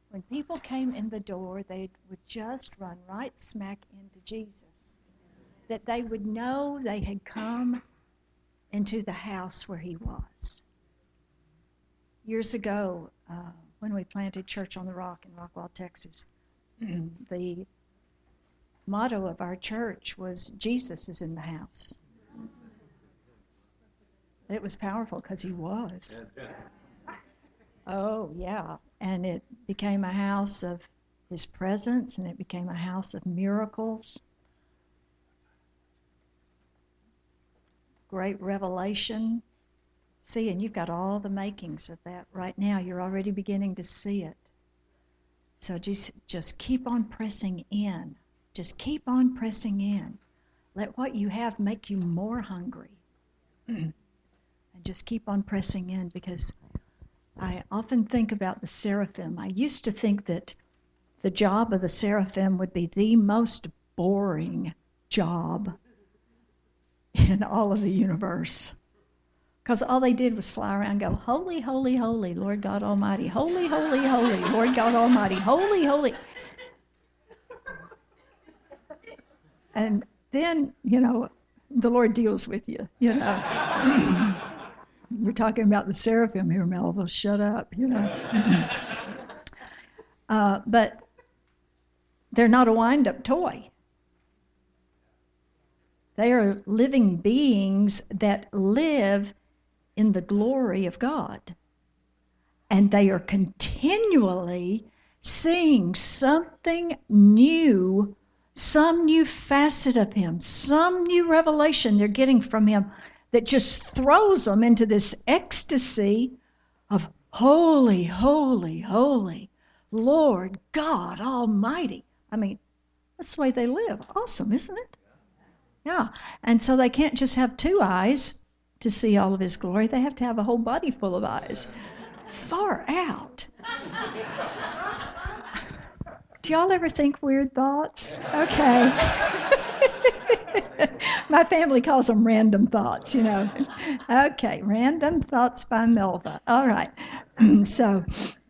When people came in the door, they would just run right smack into Jesus. That they would know they had come into the house where he was. Years ago, when we planted Church on the Rock in Rockwall, Texas, the motto of our church was, Jesus is in the house. It was powerful because he was. Oh, yeah. And it became a house of his presence, and it became a house of miracles. Great revelation. See, and you've got all the makings of that right now. You're already beginning to see it. So just keep on pressing in. Just keep on pressing in. Let what you have make you more hungry. And just keep on pressing in, because I often think about the seraphim. I used to think that the job of the seraphim would be the most boring job in all of the universe. Because all they did was fly around and go, holy, holy, holy, Lord God Almighty. Holy, holy, holy, Lord God Almighty. Holy, holy. And then, the Lord deals with you, We're talking about the seraphim here, Melville. Shut up, But they're not a wind-up toy. They are living beings that live in the glory of God. And they are continually seeing something new, some new facet of him, some new revelation they're getting from him that just throws them into this ecstasy of holy, holy, holy, Lord God Almighty. I mean, that's the way they live. Awesome, isn't it? Yeah. And so they can't just have two eyes to see all of his glory. They have to have a whole body full of eyes. Far out. Do y'all ever think weird thoughts? Okay. My family calls them random thoughts, Okay, random thoughts by Melva. All right. So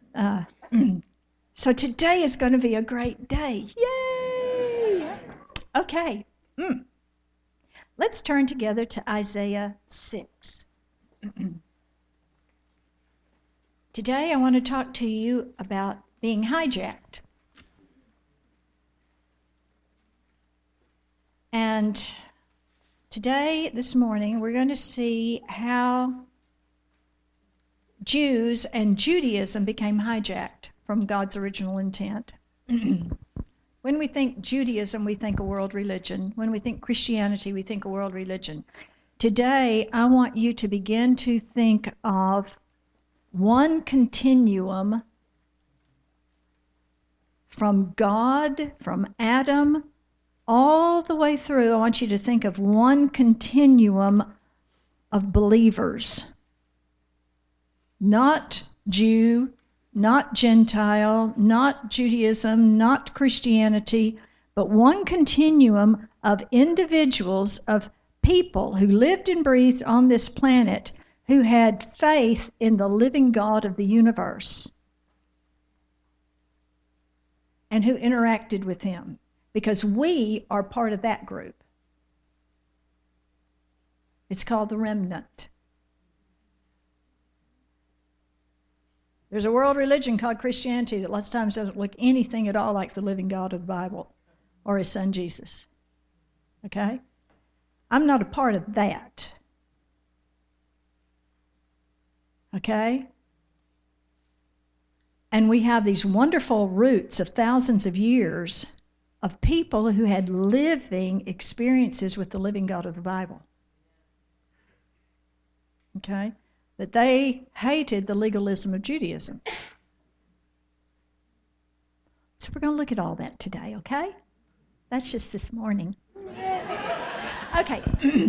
today is going to be a great day. Yay! Okay. Let's turn together to Isaiah 6. Today I want to talk to you about being hijacked. And today, this morning, we're going to see how Jews and Judaism became hijacked from God's original intent. When we think Judaism, we think a world religion. When we think Christianity, we think a world religion. Today, I want you to begin to think of one continuum from God, from Adam, all the way through. I want you to think of one continuum of believers. Not Jew, not Gentile, not Judaism, not Christianity, but one continuum of individuals, of people who lived and breathed on this planet, who had faith in the living God of the universe and who interacted with him, because we are part of that group. It's called the remnant. There's a world religion called Christianity that lots of times doesn't look anything at all like the living God of the Bible or his son Jesus. Okay? I'm not a part of that. Okay? And we have these wonderful roots of thousands of years of people who had living experiences with the living God of the Bible. Okay? But they hated the legalism of Judaism. So we're going to look at all that today, okay? That's just this morning. Okay.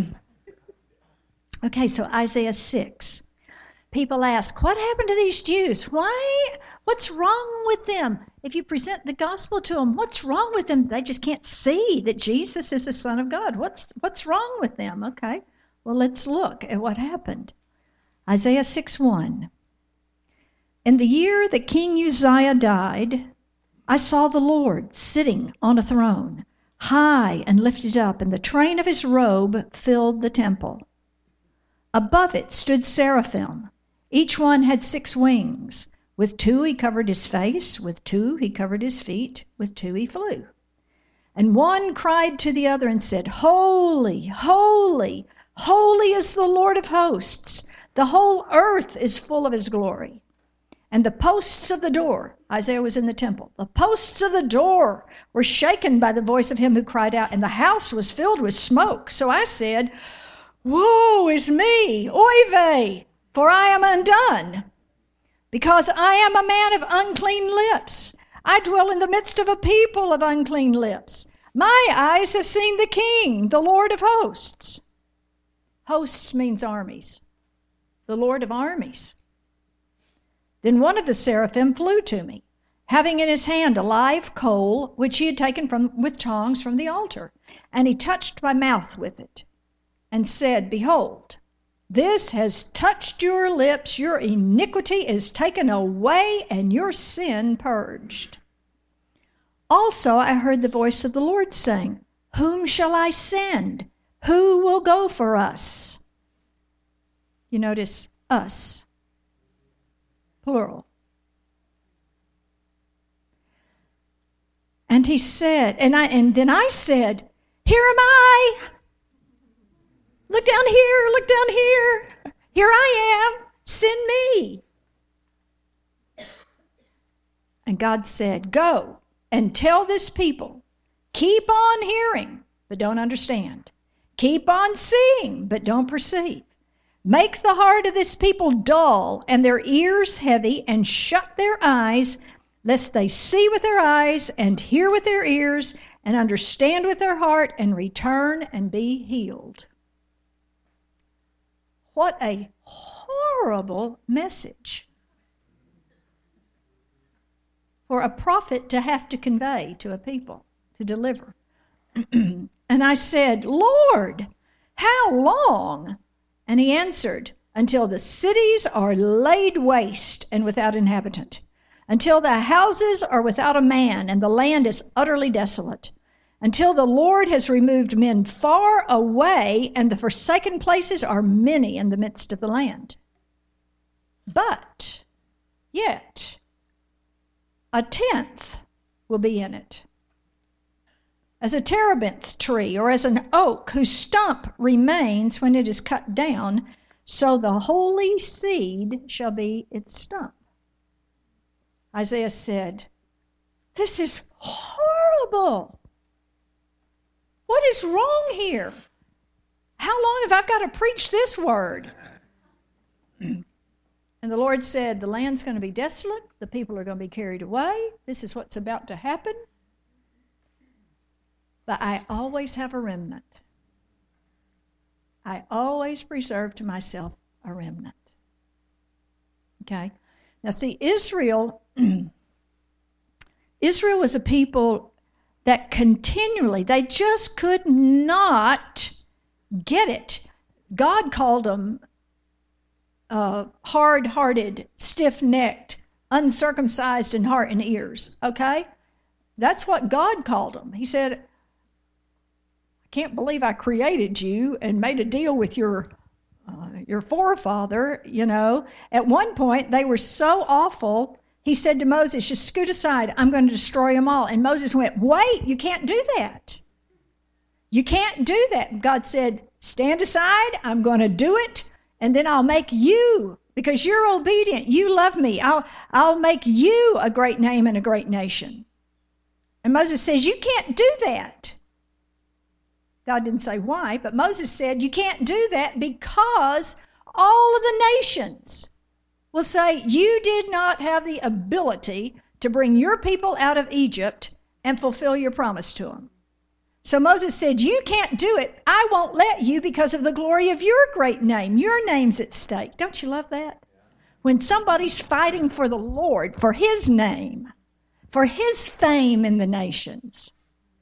Okay, so Isaiah 6. People ask, what happened to these Jews? Why? What's wrong with them? If you present the gospel to them, what's wrong with them? They just can't see that Jesus is the Son of God. What's wrong with them? Okay, well, let's look at what happened. Isaiah 6:1. In the year that King Uzziah died, I saw the Lord sitting on a throne, high and lifted up, and the train of his robe filled the temple. Above it stood seraphim. Each one had 6 wings. With 2 he covered his face, with 2 he covered his feet, with 2 he flew. And one cried to the other and said, Holy, holy, holy is the Lord of hosts. The whole earth is full of his glory. And the posts of the door, Isaiah was in the temple, the posts of the door were shaken by the voice of him who cried out, and the house was filled with smoke. So I said, Woe is me, oy vey, for I am undone, because I am a man of unclean lips. I dwell in the midst of a people of unclean lips. My eyes have seen the King, the Lord of hosts. Hosts means armies. The Lord of armies. Then one of the seraphim flew to me, having in his hand a live coal, which he had taken with tongs from the altar. And he touched my mouth with it, and said, Behold, this has touched your lips, your iniquity is taken away, and your sin purged. Also I heard the voice of the Lord saying, Whom shall I send? Who will go for us? You notice us. Plural. And he said, and then I said, Here am I. Look down here, look down here. Here I am. Send me. And God said, Go and tell this people, keep on hearing, but don't understand. Keep on seeing, but don't perceive. Make the heart of this people dull and their ears heavy, and shut their eyes, lest they see with their eyes and hear with their ears and understand with their heart and return and be healed. What a horrible message for a prophet to have to convey to a people, to deliver. And I said, Lord, how long? And he answered, Until the cities are laid waste and without inhabitant, until the houses are without a man and the land is utterly desolate, until the Lord has removed men far away and the forsaken places are many in the midst of the land. But yet 1/10 will be in it, as a terebinth tree or as an oak whose stump remains when it is cut down, so the holy seed shall be its stump. Isaiah said, This is horrible. What is wrong here? How long have I got to preach this word? And the Lord said, The land's going to be desolate. The people are going to be carried away. This is what's about to happen. But I always have a remnant. I always preserve to myself a remnant. Okay? Now see, Israel was a people that continually, they just could not get it. God called them hard-hearted, stiff-necked, uncircumcised in heart and ears. Okay? That's what God called them. He said, Can't believe I created you and made a deal with your forefather, you know. At one point, they were so awful, he said to Moses, just scoot aside, I'm going to destroy them all. And Moses went, wait, you can't do that. You can't do that. God said, stand aside, I'm going to do it, and then I'll make you, because you're obedient, you love me, I'll make you a great name and a great nation. And Moses says, you can't do that. God didn't say why, but Moses said, you can't do that because all of the nations will say, you did not have the ability to bring your people out of Egypt and fulfill your promise to them. So Moses said, you can't do it. I won't let you because of the glory of your great name. Your name's at stake. Don't you love that? When somebody's fighting for the Lord, for his name, for his fame in the nations,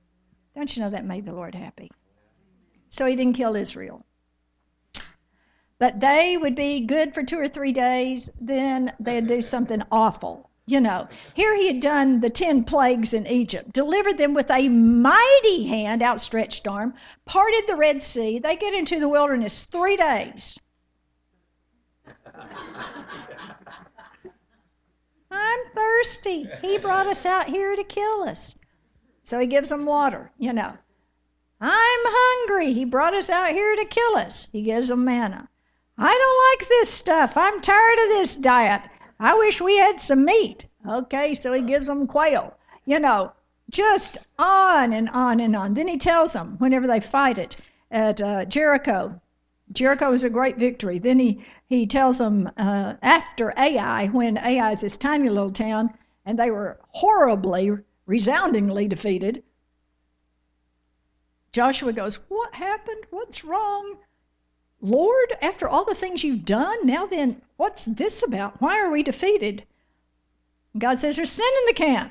don't you know that made the Lord happy? So he didn't kill Israel. But they would be good for 2 or 3 days, then they'd do something awful. Here he had done the 10 plagues in Egypt, delivered them with a mighty hand, outstretched arm, parted the Red Sea. They get into the wilderness 3 days. I'm thirsty. He brought us out here to kill us. So he gives them water, I'm hungry. He brought us out here to kill us. He gives them manna. I don't like this stuff. I'm tired of this diet. I wish we had some meat. Okay, so he gives them quail. Just on and on and on. Then he tells them, whenever they fight it at Jericho is a great victory. Then he tells them after Ai, when Ai is this tiny little town, and they were horribly, resoundingly defeated, Joshua goes, what happened? What's wrong? Lord, after all the things you've done, now then, what's this about? Why are we defeated? God says, there's sin in the camp.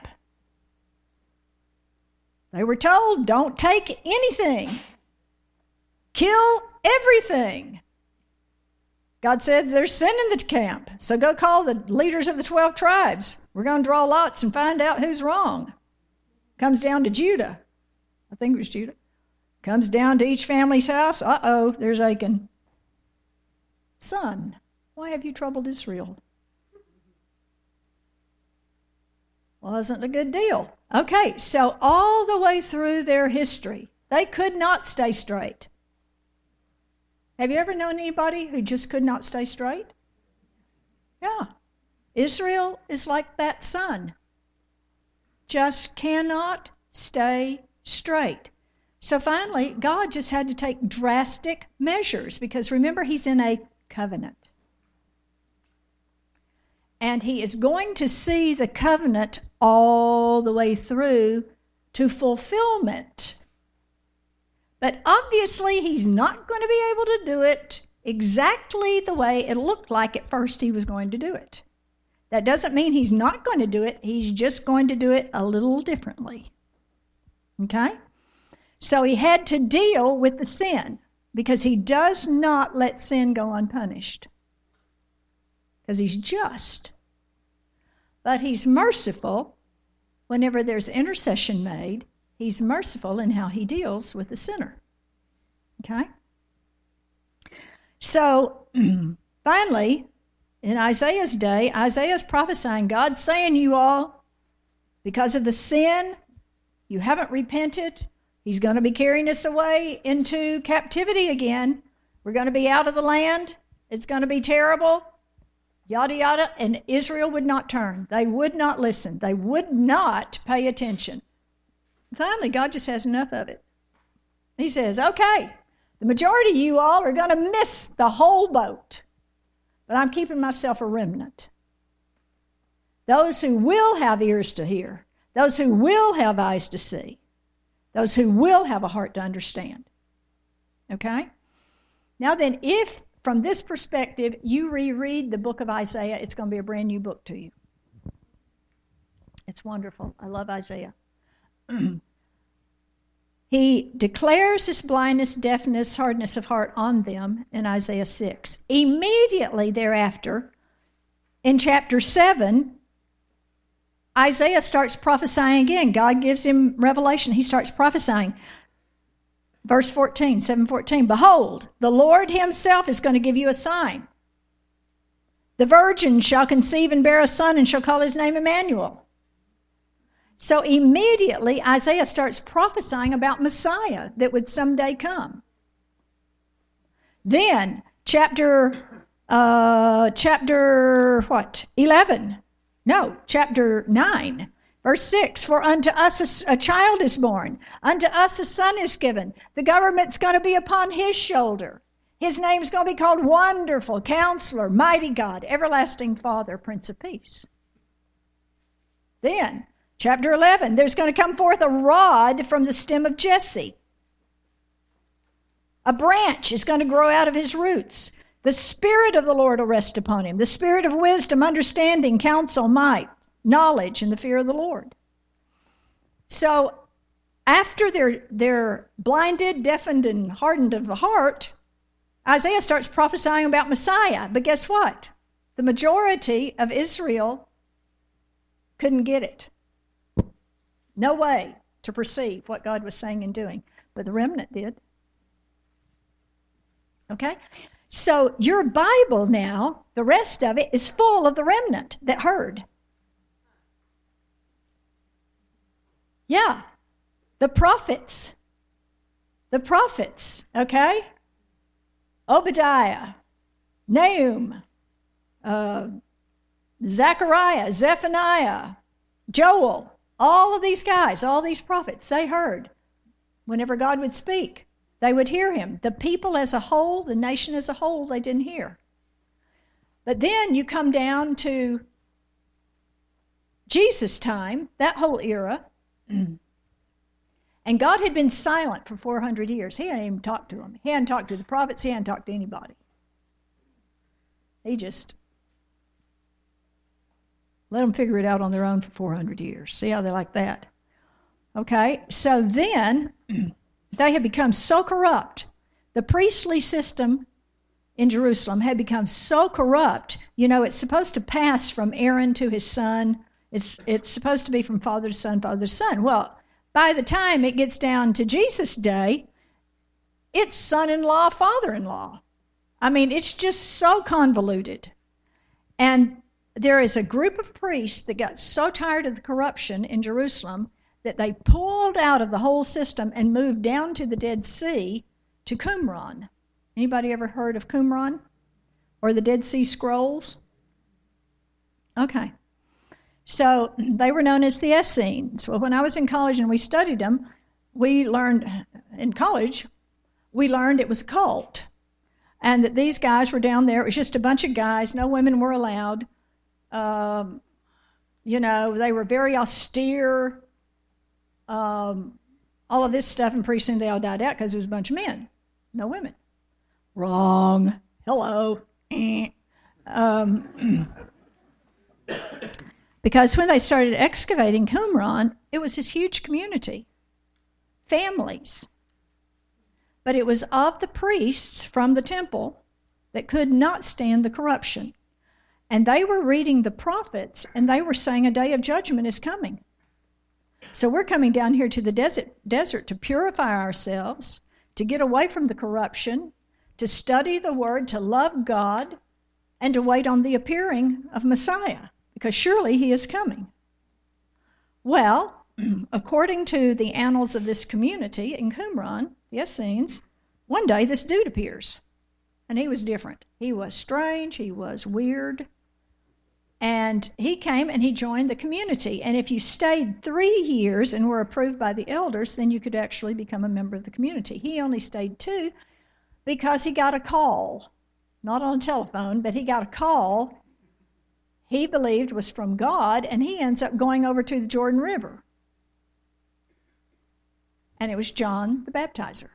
They were told, don't take anything. Kill everything. God said, there's sin in the camp, so go call the leaders of the 12 tribes. We're going to draw lots and find out who's wrong. Comes down to Judah. I think it was Judah. Comes down to each family's house. Uh-oh, there's Achan. Son, why have you troubled Israel? Wasn't a good deal. Okay, so all the way through their history, they could not stay straight. Have you ever known anybody who just could not stay straight? Yeah. Israel is like that son. Just cannot stay straight. So finally, God just had to take drastic measures because remember, he's in a covenant. And he is going to see the covenant all the way through to fulfillment. But obviously, he's not going to be able to do it exactly the way it looked like at first he was going to do it. That doesn't mean he's not going to do it. He's just going to do it a little differently. Okay? So he had to deal with the sin because he does not let sin go unpunished. Because he's just. But he's merciful whenever there's intercession made. He's merciful in how he deals with the sinner. Okay? So, finally, in Isaiah's day, Isaiah's prophesying, God's saying, you all, because of the sin, you haven't repented. He's going to be carrying us away into captivity again. We're going to be out of the land. It's going to be terrible. Yada, yada. And Israel would not turn. They would not listen. They would not pay attention. Finally, God just has enough of it. He says, okay, the majority of you all are going to miss the whole boat. But I'm keeping myself a remnant. Those who will have ears to hear. Those who will have eyes to see. Those who will have a heart to understand. Okay? Now then, if from this perspective you reread the book of Isaiah, it's going to be a brand new book to you. It's wonderful. I love Isaiah. He declares this blindness, deafness, hardness of heart on them in Isaiah 6. Immediately thereafter, in chapter 7, Isaiah starts prophesying again. God gives him revelation. He starts prophesying. Verse 14, 7:14, behold, the Lord himself is going to give you a sign. The virgin shall conceive and bear a son and shall call his name Emmanuel. So immediately Isaiah starts prophesying about Messiah that would someday come. Then chapter 9, verse 6, for unto us a child is born, unto us a son is given. The government's going to be upon his shoulder. His name's going to be called Wonderful, Counselor, Mighty God, Everlasting Father, Prince of Peace. Then, chapter 11, there's going to come forth a rod from the stem of Jesse. A branch is going to grow out of his roots. The Spirit of the Lord will rest upon him. The Spirit of wisdom, understanding, counsel, might, knowledge, and the fear of the Lord. So after they're blinded, deafened, and hardened of the heart, Isaiah starts prophesying about Messiah. But guess what? The majority of Israel couldn't get it. No way to perceive what God was saying and doing. But the remnant did. Okay? So your Bible now, the rest of it, is full of the remnant that heard. Yeah. The prophets, okay? Obadiah, Nahum, Zechariah, Zephaniah, Joel, all of these guys, all these prophets, they heard. Whenever God would speak, they would hear him. The people as a whole, the nation as a whole, they didn't hear. But then you come down to Jesus' time, that whole era, and God had been silent for 400 years. He hadn't even talked to them. He hadn't talked to the prophets. He hadn't talked to anybody. He just let them figure it out on their own for 400 years. See how they like that? Okay, so then they had become so corrupt. The priestly system in Jerusalem had become so corrupt. You know, it's supposed to pass from Aaron to his son. It's supposed to be from father to son, father to son. Well, by the time it gets down to Jesus' day, it's son-in-law, father-in-law. I mean, it's just so convoluted. And there is a group of priests that got so tired of the corruption in Jerusalem that they pulled out of the whole system and moved down to the Dead Sea to Qumran. Anybody ever heard of Qumran? Or the Dead Sea Scrolls? Okay. So they were known as the Essenes. Well, when I was in college and we studied them, we learned in college, we learned it was a cult. And that these guys were down there. It was just a bunch of guys. No women were allowed. You know, they were very austere. All of this stuff, and pretty soon they all died out because it was a bunch of men. No women. Wrong. Hello. Because when they started excavating Qumran, it was this huge community, families. But it was of the priests from the temple that could not stand the corruption. And they were reading the prophets, and they were saying a day of judgment is coming. So we're coming down here to the desert to purify ourselves, to get away from the corruption, to study the Word, to love God, and to wait on the appearing of Messiah, because surely he is coming. Well, according to the annals of this community in Qumran, the Essenes, one day this dude appears, and he was different. He was strange, he was weird, and he came and he joined the community. And if you stayed 3 years and were approved by the elders, then you could actually become a member of the community. He only stayed 2 because he got a call, not on a telephone, but he got a call he believed was from God, and he ends up going over to the Jordan River. And it was John the Baptizer.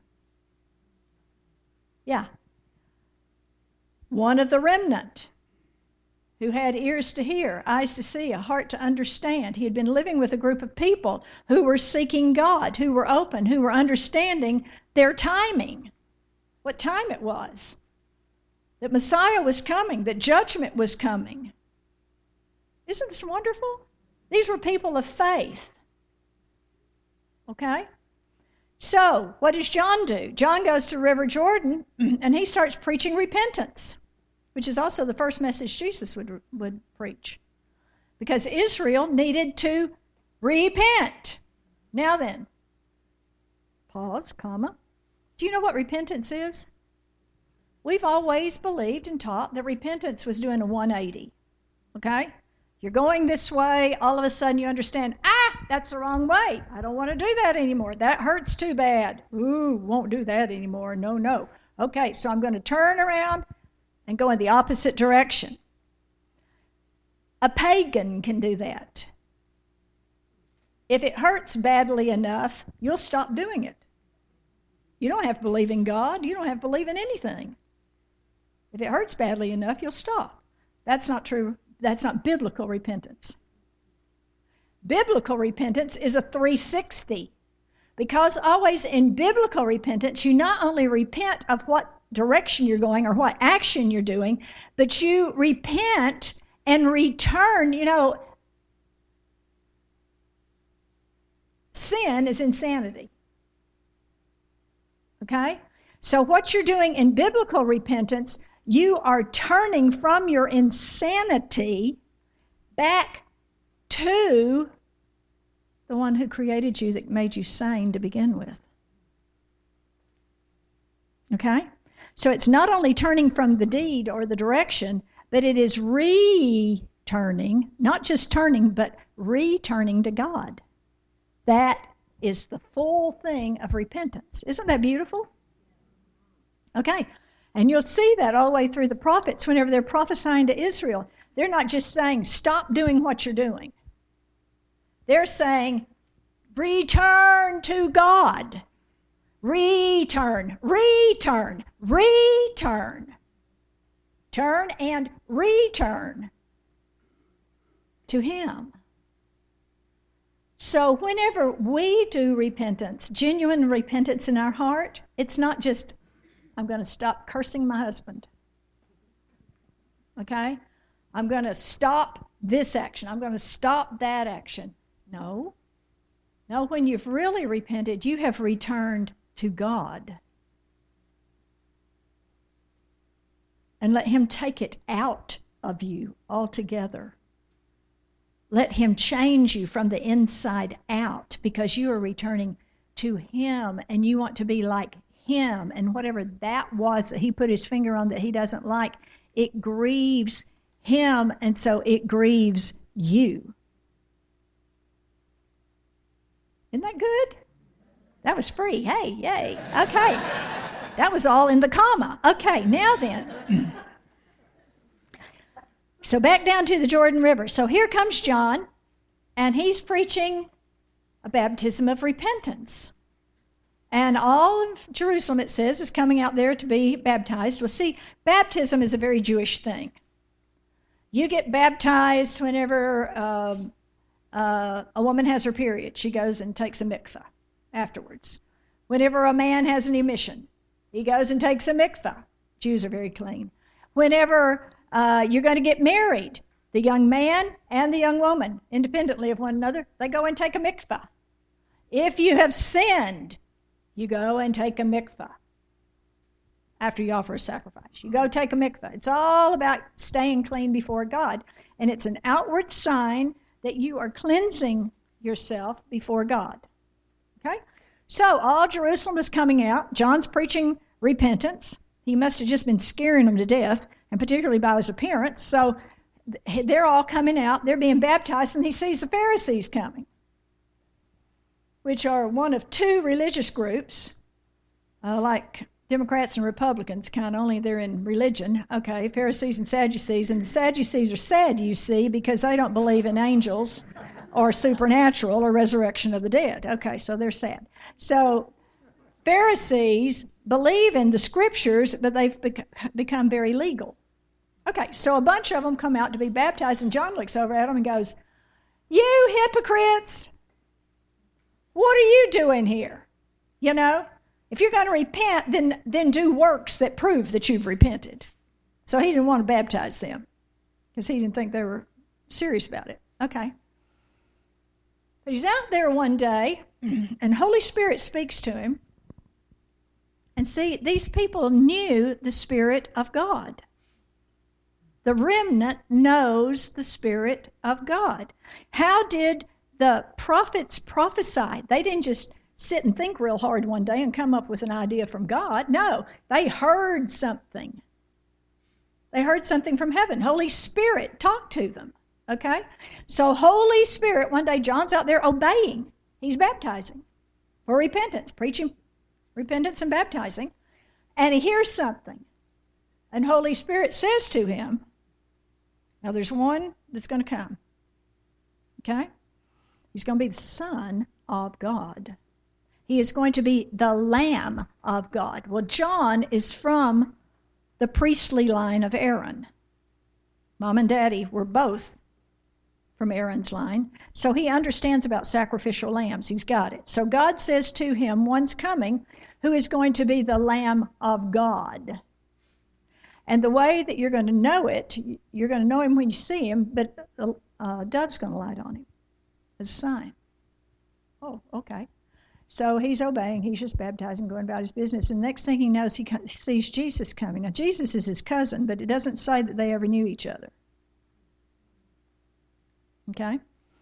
Yeah. One of the remnant who had ears to hear, eyes to see, a heart to understand. He had been living with a group of people who were seeking God, who were open, who were understanding their timing, what time it was, that Messiah was coming, that judgment was coming. Isn't this wonderful? These were people of faith. Okay? So, what does John do? John goes to River Jordan, and he starts preaching repentance, which is also the first message Jesus would preach. Because Israel needed to repent. Now then, pause, comma. Do you know what repentance is? We've always believed and taught that repentance was doing a 180. Okay? You're going this way, all of a sudden you understand, that's the wrong way. I don't want to do that anymore. That hurts too bad. Ooh, won't do that anymore. No. Okay, so I'm going to turn around and go in the opposite direction. A pagan can do that. If it hurts badly enough, you'll stop doing it. You don't have to believe in God. You don't have to believe in anything. If it hurts badly enough, you'll stop. That's not true. That's not biblical repentance. Biblical repentance is a 360. Because always in biblical repentance, you not only repent of what direction you're going or what action you're doing, but you repent and return. Sin is insanity. Okay? So what you're doing in biblical repentance, you are turning from your insanity back to the one who created you, that made you sane to begin with. Okay? So it's not only turning from the deed or the direction, but it is returning, not just turning, but returning to God. That is the full thing of repentance. Isn't that beautiful? Okay. And you'll see that all the way through the prophets whenever they're prophesying to Israel. They're not just saying, stop doing what you're doing. They're saying, return to God. Return, return, return. Turn and return to Him. So whenever we do repentance, genuine repentance in our heart, it's not just, I'm going to stop cursing my husband. Okay? I'm going to stop this action. I'm going to stop that action. No. No, when you've really repented, you have returned to God. And let Him take it out of you altogether. Let Him change you from the inside out, because you are returning to Him and you want to be like Him. And whatever that was that He put His finger on that He doesn't like, it grieves Him, and so it grieves you. Isn't that good? That was free. Hey, yay. Okay. That was all in the comma. Okay, now then. So back down to the Jordan River. So here comes John, and he's preaching a baptism of repentance. And all of Jerusalem, it says, is coming out there to be baptized. Well, see, baptism is a very Jewish thing. You get baptized whenever a woman has her period. She goes and takes a mikvah afterwards. Whenever a man has an emission, he goes and takes a mikvah. Jews are very clean. Whenever you're going to get married, the young man and the young woman, independently of one another, they go and take a mikvah. If you have sinned, you go and take a mikvah. After you offer a sacrifice, you go take a mikvah. It's all about staying clean before God. And it's an outward sign that you are cleansing yourself before God. Okay? So all Jerusalem is coming out. John's preaching repentance. He must have just been scaring them to death, and particularly by his appearance. So they're all coming out. They're being baptized, and he sees the Pharisees coming, which are one of two religious groups, like Democrats and Republicans, kind of, only they're in religion. Okay, Pharisees and Sadducees. And the Sadducees are sad, you see, because they don't believe in angels or supernatural or resurrection of the dead. Okay, so they're sad. So Pharisees believe in the scriptures, but they've become very legal. Okay, so a bunch of them come out to be baptized, and John looks over at them and goes, "You hypocrites, what are you doing here? You know, if you're going to repent, then do works that prove that you've repented." So he didn't want to baptize them because he didn't think they were serious about it. Okay. But he's out there one day, and Holy Spirit speaks to him. And see, these people knew the Spirit of God. The remnant knows the Spirit of God. How did the prophets prophesy? They didn't just sit and think real hard one day and come up with an idea from God. No, they heard something. They heard something from heaven. Holy Spirit talked to them. Okay? So Holy Spirit, one day John's out there obeying. He's baptizing for repentance, preaching repentance and baptizing. And he hears something. And Holy Spirit says to him, now there's one that's going to come. Okay? He's going to be the Son of God. He is going to be the Lamb of God. Well, John is from the priestly line of Aaron. Mom and Daddy were both from Aaron's line. So he understands about sacrificial lambs. He's got it. So God says to him, one's coming who is going to be the Lamb of God. And the way that you're going to know it, you're going to know him when you see him, but a dove's going to light on him as a sign. Oh, okay. So he's obeying. He's just baptizing, going about his business. And the next thing he knows, he sees Jesus coming. Now, Jesus is his cousin, but it doesn't say that they ever knew each other. Okay?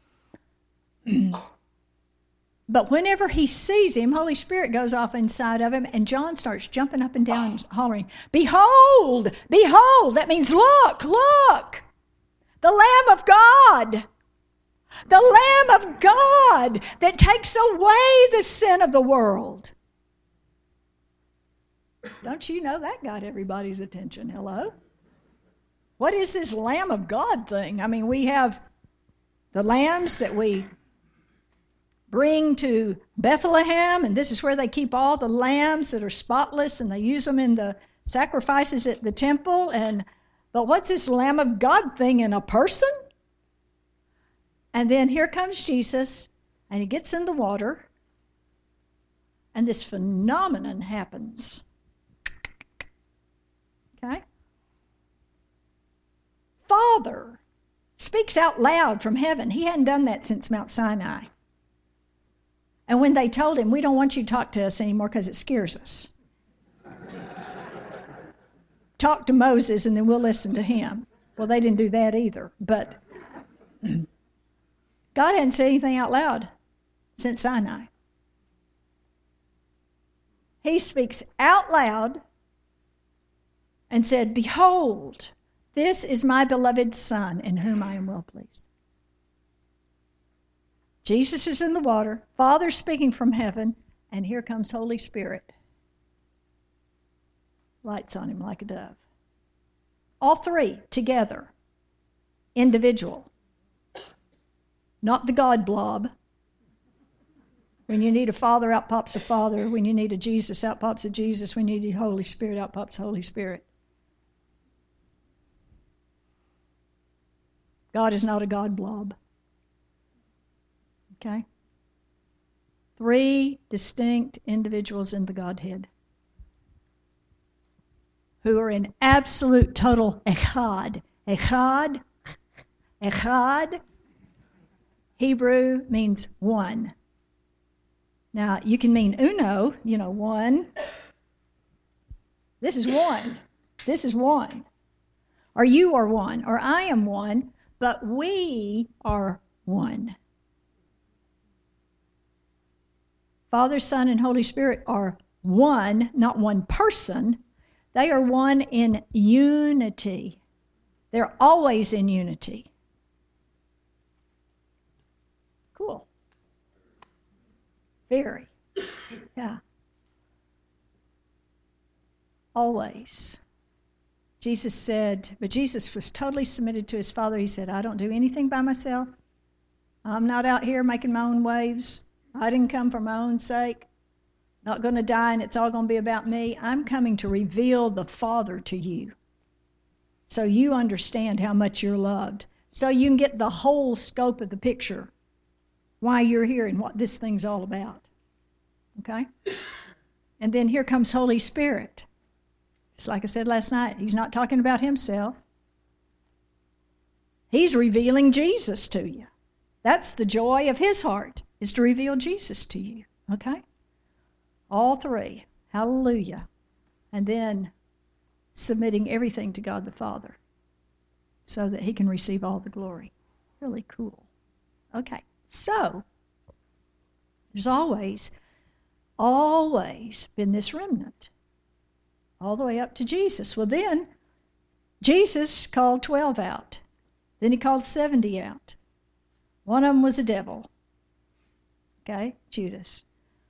But whenever he sees him, Holy Spirit goes off inside of him, and John starts jumping up and down and hollering, "Behold! Behold!" That means look, look! The Lamb of God! The Lamb of God that takes away the sin of the world. Don't you know that got everybody's attention? Hello? What is this Lamb of God thing? I mean, we have the lambs that we bring to Bethlehem, and this is where they keep all the lambs that are spotless, and they use them in the sacrifices at the temple. But what's this Lamb of God thing in a person? And then here comes Jesus, and he gets in the water, and this phenomenon happens. Okay? Father speaks out loud from heaven. He hadn't done that since Mount Sinai. And when they told him, "We don't want you to talk to us anymore because it scares us. Talk to Moses and then we'll listen to him." Well, they didn't do that either. But God hadn't said anything out loud since Sinai. He speaks out loud and said, "Behold, this is my beloved Son in whom I am well pleased." Jesus is in the water, Father speaking from heaven, and here comes Holy Spirit. Lights on him like a dove. All three together, individual. Not the God blob. When you need a Father, out pops a Father. When you need a Jesus, out pops a Jesus. When you need Holy Spirit, out pops Holy Spirit. God is not a God blob. Okay? Three distinct individuals in the Godhead who are in absolute total echad. Echad. Echad. Hebrew means one. Now, you can mean uno, one. This is one. This is one. Or you are one, or I am one, but we are one. Father, Son, and Holy Spirit are one, not one person. They are one in unity. They're always in unity. Cool. Very. Yeah. Always. Jesus said, but Jesus was totally submitted to his Father. He said, "I don't do anything by myself. I'm not out here making my own waves. I didn't come for my own sake. Not going to die and it's all going to be about me. I'm coming to reveal the Father to you so you understand how much you're loved, so you can get the whole scope of the picture, why you're here and what this thing's all about." Okay? And then here comes Holy Spirit. Just like I said last night, he's not talking about himself. He's revealing Jesus to you. That's the joy of his heart, is to reveal Jesus to you. Okay? All three. Hallelujah. And then submitting everything to God the Father so that he can receive all the glory. Really cool. Okay. So, there's always been this remnant, all the way up to Jesus. Well, then, Jesus called 12 out. Then he called 70 out. One of them was a devil. Okay? Judas.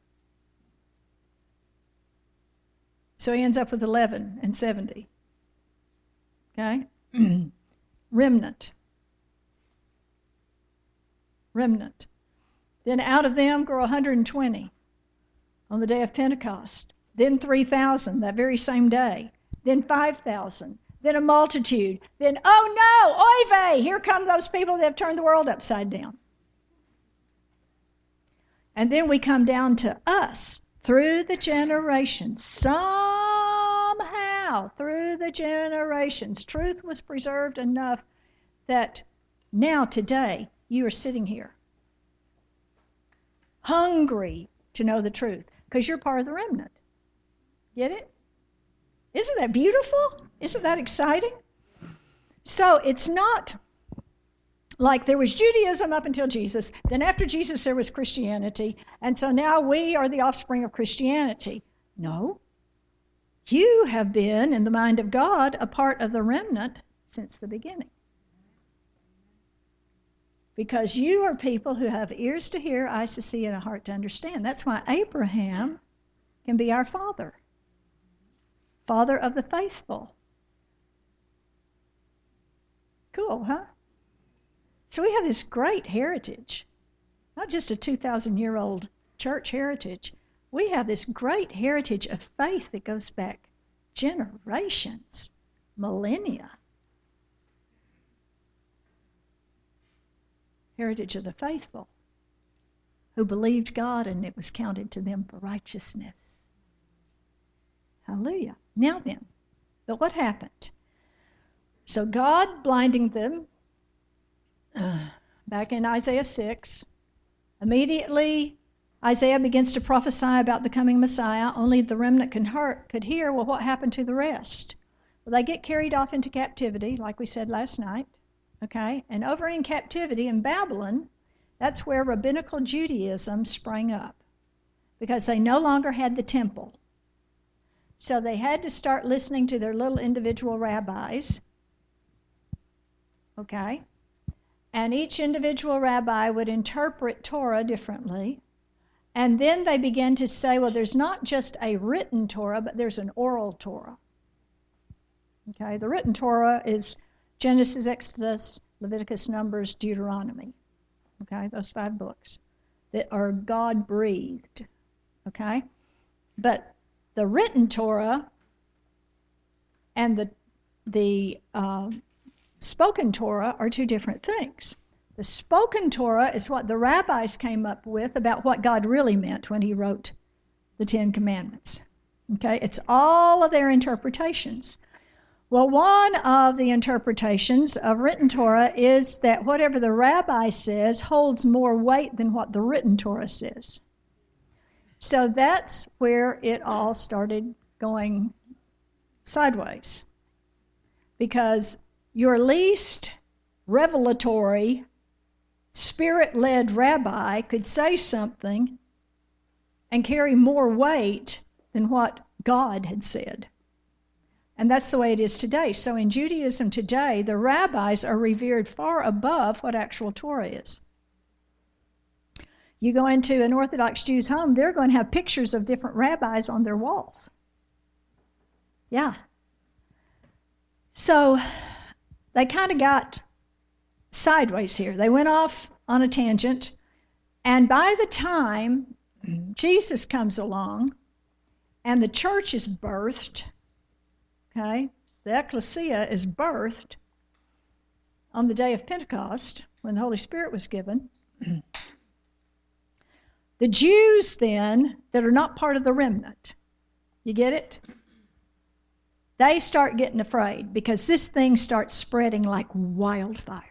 So he ends up with 11 and 70. Okay? Remnant. Remnant. Then out of them grow 120 on the day of Pentecost. Then 3,000 that very same day. Then 5,000. Then a multitude. Then, oh no, oy vey, here come those people that have turned the world upside down. And then we come down to us, through the generations, somehow through the generations, truth was preserved enough that now, today, you are sitting here, hungry to know the truth, because you're part of the remnant. Get it? Isn't that beautiful? Isn't that exciting? So it's not like there was Judaism up until Jesus, then after Jesus there was Christianity, and so now we are the offspring of Christianity. No. You have been, in the mind of God, a part of the remnant since the beginning. Because you are people who have ears to hear, eyes to see, and a heart to understand. That's why Abraham can be our father. Father of the faithful. Cool, huh? So we have this great heritage. Not just a 2,000-year-old church heritage. We have this great heritage of faith that goes back generations, millennia. Heritage of the faithful who believed God and it was counted to them for righteousness. Hallelujah. Now then, but what happened? So God blinding them, back in Isaiah 6, immediately Isaiah begins to prophesy about the coming Messiah. Only the remnant could hear. Well, what happened to the rest? Well, they get carried off into captivity, like we said last night. Okay, and over in captivity in Babylon, that's where rabbinical Judaism sprang up, because they no longer had the temple. So they had to start listening to their little individual rabbis. Okay, and each individual rabbi would interpret Torah differently. And then they began to say, well, there's not just a written Torah, but there's an oral Torah. Okay, the written Torah is Genesis, Exodus, Leviticus, Numbers, Deuteronomy. Okay, those 5 books that are God-breathed. Okay, but the written Torah and the spoken Torah are 2 different things. The spoken Torah is what the rabbis came up with about what God really meant when he wrote the 10 Commandments. Okay, it's all of their interpretations. Well, one of the interpretations of written Torah is that whatever the rabbi says holds more weight than what the written Torah says. So that's where it all started going sideways. Because your least revelatory, spirit-led rabbi could say something and carry more weight than what God had said. And that's the way it is today. So in Judaism today, the rabbis are revered far above what actual Torah is. You go into an Orthodox Jew's home, they're going to have pictures of different rabbis on their walls. Yeah. So they kind of got sideways here. They went off on a tangent. And by the time Jesus comes along and the church is birthed, okay, the ecclesia is birthed on the day of Pentecost when the Holy Spirit was given. The Jews then that are not part of the remnant, you get it? They start getting afraid because this thing starts spreading like wildfire.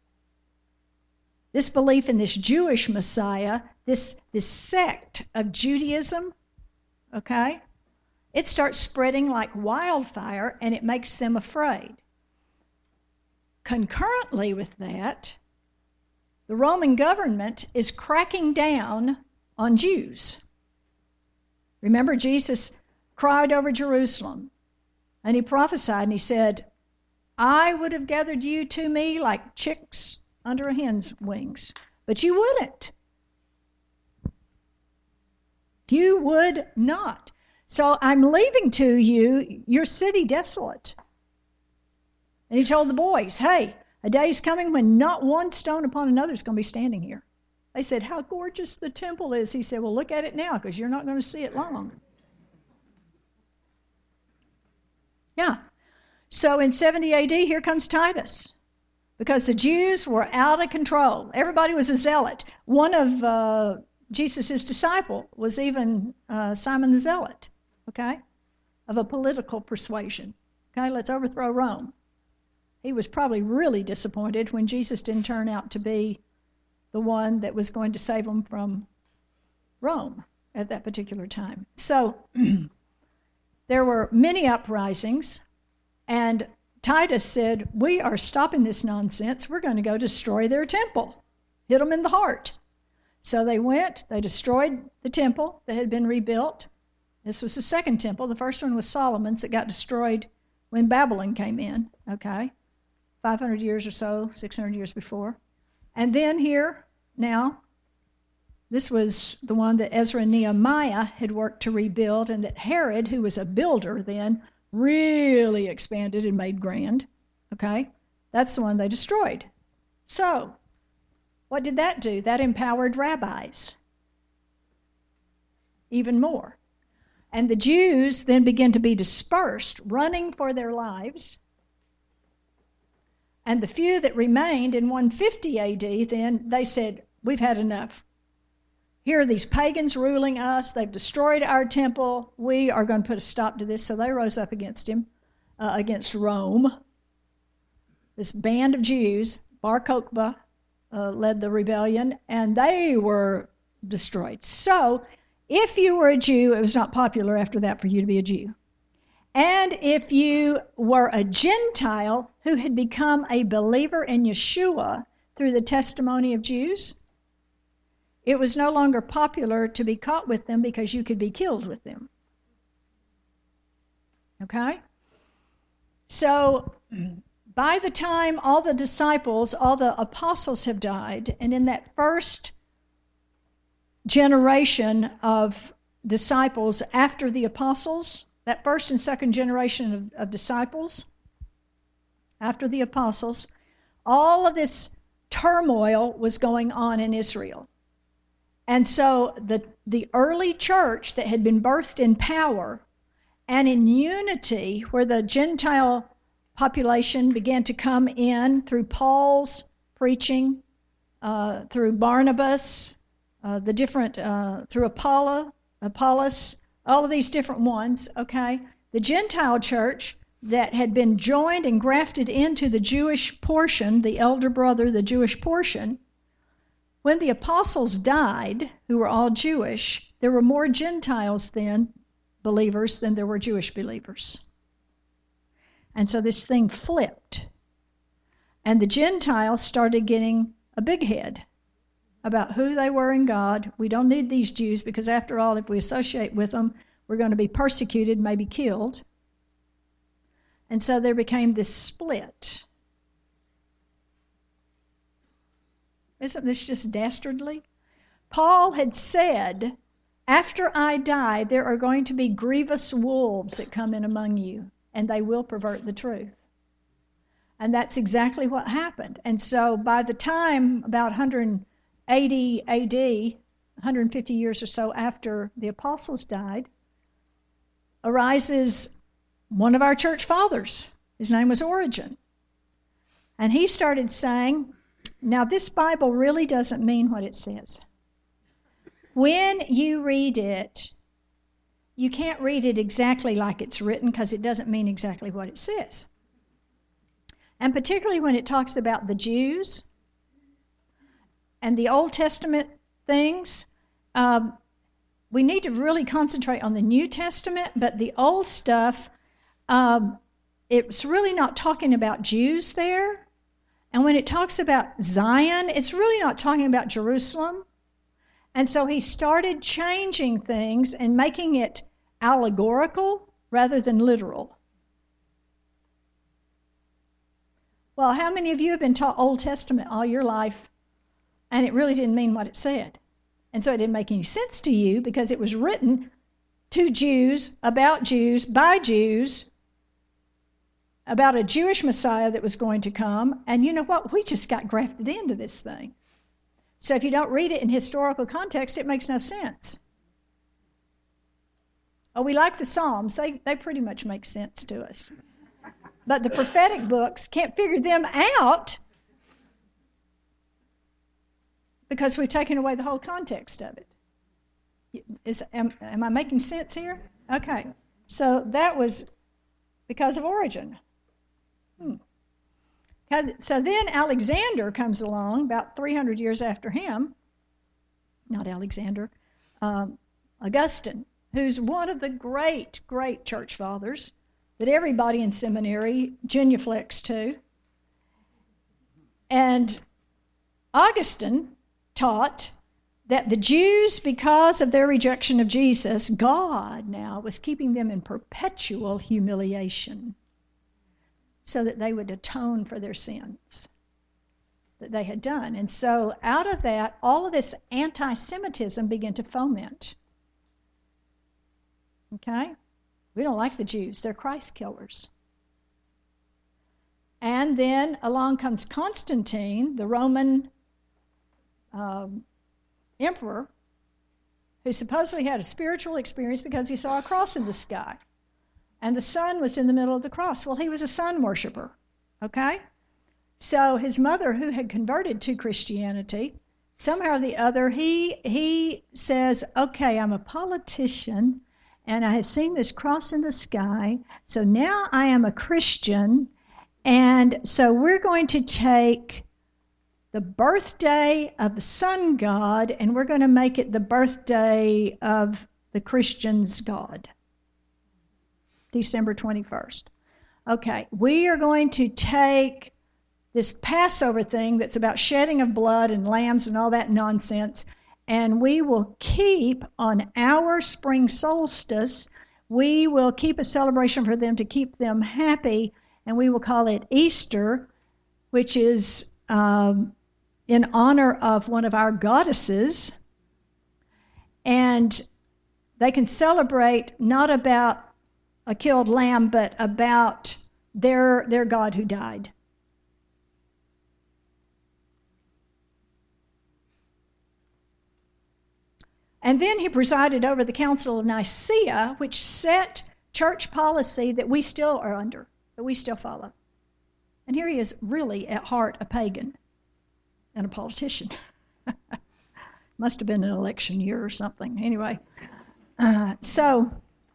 This belief in this Jewish Messiah, this sect of Judaism, okay, it starts spreading like wildfire, and it makes them afraid. Concurrently with that, the Roman government is cracking down on Jews. Remember, Jesus cried over Jerusalem, and he prophesied, and he said, I would have gathered you to me like chicks under a hen's wings, but you wouldn't. You would not. So I'm leaving to you your city desolate. And he told the boys, hey, a day's coming when not one stone upon another is going to be standing here. They said, how gorgeous the temple is. He said, well, look at it now because you're not going to see it long. Yeah. So in 70 AD, here comes Titus. Because the Jews were out of control. Everybody was a zealot. One of Jesus' disciple was even Simon the Zealot, okay, of a political persuasion. Okay, let's overthrow Rome. He was probably really disappointed when Jesus didn't turn out to be the one that was going to save him from Rome at that particular time. So there were many uprisings, and Titus said, we are stopping this nonsense. We're going to go destroy their temple, hit them in the heart. So they went, they destroyed the temple that had been rebuilt. This was the second temple. The first one was Solomon's. It got destroyed when Babylon came in, okay, 500 years or so, 600 years before. And then here, now, this was the one that Ezra and Nehemiah had worked to rebuild, and that Herod, who was a builder then, really expanded and made grand, okay? That's the one they destroyed. So, what did that do? That empowered rabbis even more. And the Jews then began to be dispersed, running for their lives. And the few that remained in 150 AD, then they said, we've had enough. Here are these pagans ruling us. They've destroyed our temple. We are going to put a stop to this. So they rose up against him, against Rome. This band of Jews, Bar Kokhba, led the rebellion, and they were destroyed. So if you were a Jew, it was not popular after that for you to be a Jew. And if you were a Gentile who had become a believer in Yeshua through the testimony of Jews, it was no longer popular to be caught with them because you could be killed with them. Okay? So by the time all the disciples, all the apostles have died, and in that first generation of disciples after the apostles, that first and second generation of disciples after the apostles, all of this turmoil was going on in Israel. And so the early church that had been birthed in power and in unity, where the Gentile population began to come in through Paul's preaching, through Barnabas, through Apollos, all of these different ones, okay? The Gentile church that had been joined and grafted into the Jewish portion, the elder brother, the Jewish portion, when the apostles died, who were all Jewish, there were more Gentiles then, believers, than there were Jewish believers. And so this thing flipped. And the Gentiles started getting a big head about who they were in God. We don't need these Jews because, after all, if we associate with them, we're going to be persecuted, maybe killed. And so there became this split. Isn't this just dastardly? Paul had said, after I die, there are going to be grievous wolves that come in among you, and they will pervert the truth. And that's exactly what happened. And so by the time about 180 AD, 150 years or so after the apostles died, arises one of our church fathers. His name was Origen. And he started saying, now this Bible really doesn't mean what it says. When you read it, you can't read it exactly like it's written because it doesn't mean exactly what it says. And particularly when it talks about the Jews and the Old Testament things, we need to really concentrate on the New Testament, but the old stuff, it's really not talking about Jews there. And when it talks about Zion, it's really not talking about Jerusalem. And so he started changing things and making it allegorical rather than literal. Well, how many of you have been taught Old Testament all your life and it really didn't mean what it said? And so it didn't make any sense to you because it was written to Jews, about Jews, by Jews, about a Jewish Messiah that was going to come. And you know what? We just got grafted into this thing. So if you don't read it in historical context, it makes no sense. Oh, we like the Psalms. They pretty much make sense to us. But the prophetic books, can't figure them out because we've taken away the whole context of it. Am I making sense here? Okay. So that was because of Origen. So then Alexander comes along about 300 years after him. Not Alexander, Augustine, who's one of the great, great church fathers that everybody in seminary genuflects to. And Augustine taught that the Jews, because of their rejection of Jesus, God now was keeping them in perpetual humiliation so that they would atone for their sins that they had done. And so out of that, all of this anti-Semitism began to foment. Okay? We don't like the Jews. They're Christ killers. And then along comes Constantine, the Roman emperor, who supposedly had a spiritual experience because he saw a cross in the sky. And the sun was in the middle of the cross. Well, he was a sun worshiper, okay? So his mother, who had converted to Christianity, somehow or the other, he says, okay, I'm a politician, and I have seen this cross in the sky, so now I am a Christian, and so we're going to take the birthday of the sun god, and we're going to make it the birthday of the Christian's God. December 21st. Okay, we are going to take this Passover thing that's about shedding of blood and lambs and all that nonsense, and we will keep on our spring solstice, we will keep a celebration for them to keep them happy, and we will call it Easter, which is in honor of one of our goddesses. And they can celebrate not about a killed lamb, but about their God who died. And then he presided over the Council of Nicaea, which set church policy that we still are under, that we still follow. And here he is really at heart a pagan and a politician. Must have been an election year or something. Anyway, so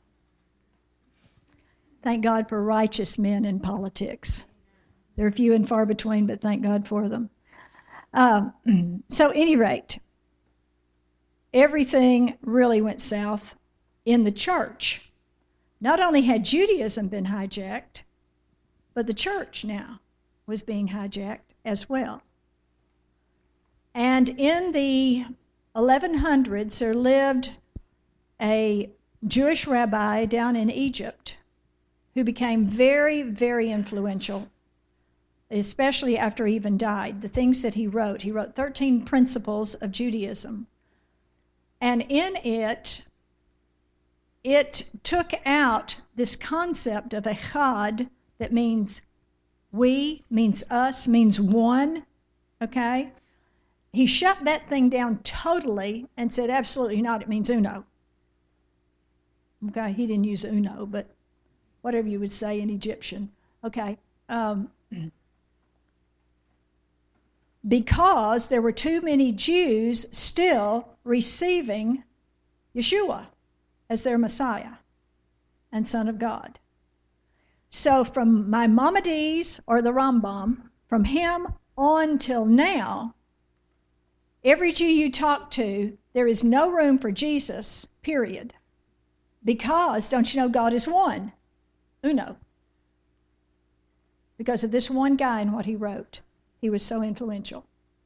thank God for righteous men in politics. They're few and far between, but thank God for them. So, at any rate, everything really went south in the church. Not only had Judaism been hijacked, but the church now was being hijacked as well. And in the 1100s, there lived a Jewish rabbi down in Egypt who became very, very influential, especially after he even died. The things that he wrote 13 Principles of Judaism. And in it took out this concept of echad that means we, means us, means one, okay? He shut that thing down totally and said, absolutely not, it means uno. Okay, he didn't use uno, but whatever you would say in Egyptian. Okay, because there were too many Jews still receiving Yeshua as their Messiah and Son of God. So from Maimonides, or the Rambam, from him on till now, every Jew you talk to, there is no room for Jesus, period. Because, don't you know, God is one, uno. Because of this one guy and what he wrote. He was so influential.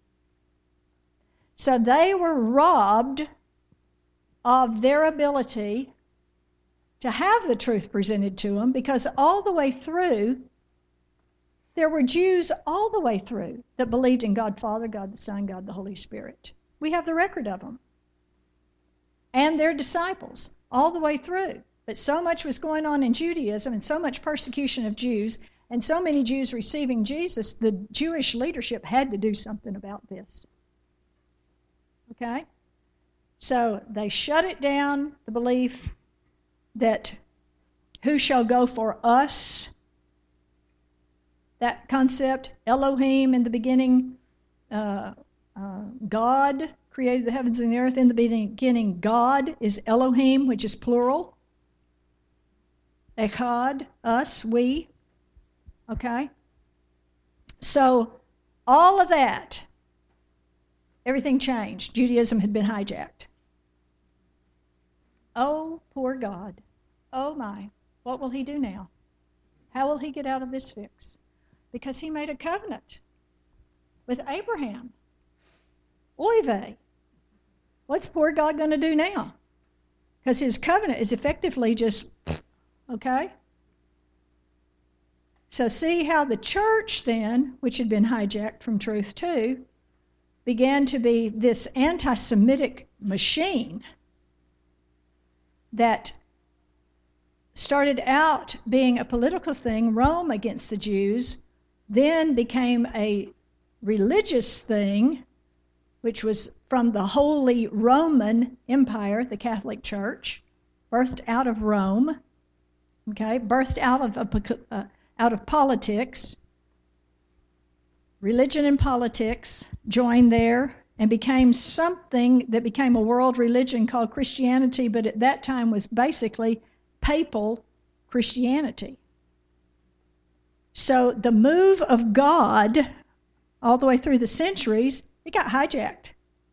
So they were robbed of their ability to have the truth presented to them, because all the way through, there were Jews all the way through that believed in God Father, God the Son, God the Holy Spirit. We have the record of them. And their disciples all the way through. But so much was going on in Judaism, and so much persecution of Jews, and so many Jews receiving Jesus, the Jewish leadership had to do something about this. Okay? So they shut it down, the belief that who shall go for us? That concept, Elohim in the beginning, God created the heavens and the earth. In the beginning, God is Elohim, which is plural. Echad, us, we. Okay? So all of that, everything changed. Judaism had been hijacked. Oh, poor God. Oh my. What will he do now? How will he get out of this fix? Because he made a covenant with Abraham. Oy vey. What's poor God going to do now? Because his covenant is effectively just, okay? So see how the church then, which had been hijacked from truth too, began to be this anti-Semitic machine that started out being a political thing, Rome against the Jews, then became a religious thing, which was from the Holy Roman Empire, the Catholic Church, birthed out of Rome, okay, birthed out of politics. Religion and politics joined there and became something that became a world religion called Christianity, but at that time was basically papal Christianity. So the move of God all the way through the centuries, it got hijacked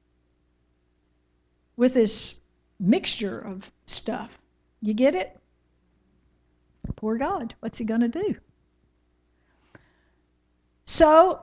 with this mixture of stuff. You get it? Poor God, what's he going to do? So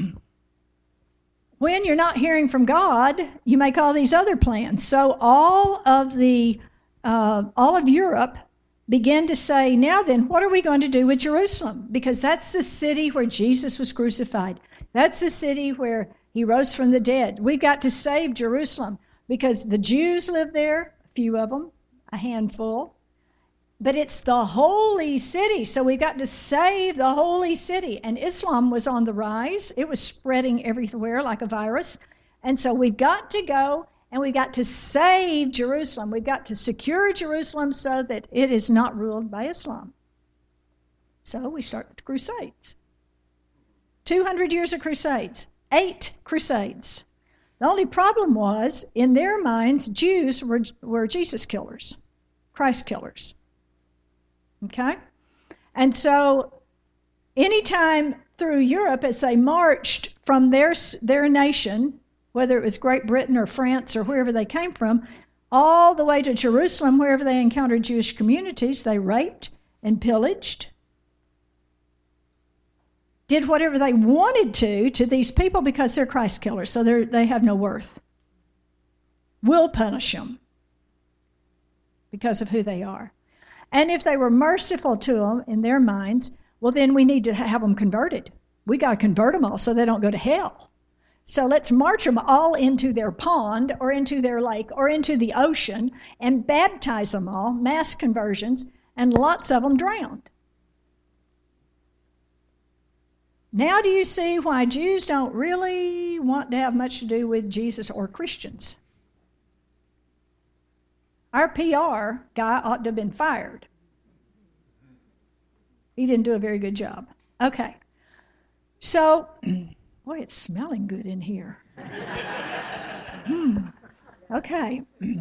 when you're not hearing from God, you make all these other plans. So all of Europe began to say, now then, what are we going to do with Jerusalem? Because that's the city where Jesus was crucified. That's the city where he rose from the dead. We've got to save Jerusalem because the Jews live there, a few of them, a handful. But it's the holy city, so we've got to save the holy city. And Islam was on the rise. It was spreading everywhere like a virus. And so we've got to go and we've got to save Jerusalem. We've got to secure Jerusalem so that it is not ruled by Islam. So we start with the Crusades. 200 years of Crusades, 8 Crusades. The only problem was, in their minds, Jews were Jesus killers, Christ killers. Okay? And so anytime through Europe, as they marched from their nation, whether it was Great Britain or France or wherever they came from, all the way to Jerusalem, wherever they encountered Jewish communities, they raped and pillaged, did whatever they wanted to these people because they're Christ killers, so they have no worth. We'll punish them because of who they are. And if they were merciful to them in their minds, well, then we need to have them converted. We got to convert them all so they don't go to hell. So let's march them all into their pond or into their lake or into the ocean and baptize them all, mass conversions, and lots of them drowned. Now do you see why Jews don't really want to have much to do with Jesus or Christians? Our PR guy ought to have been fired. He didn't do a very good job. Okay. So, boy, it's smelling good in here. Okay.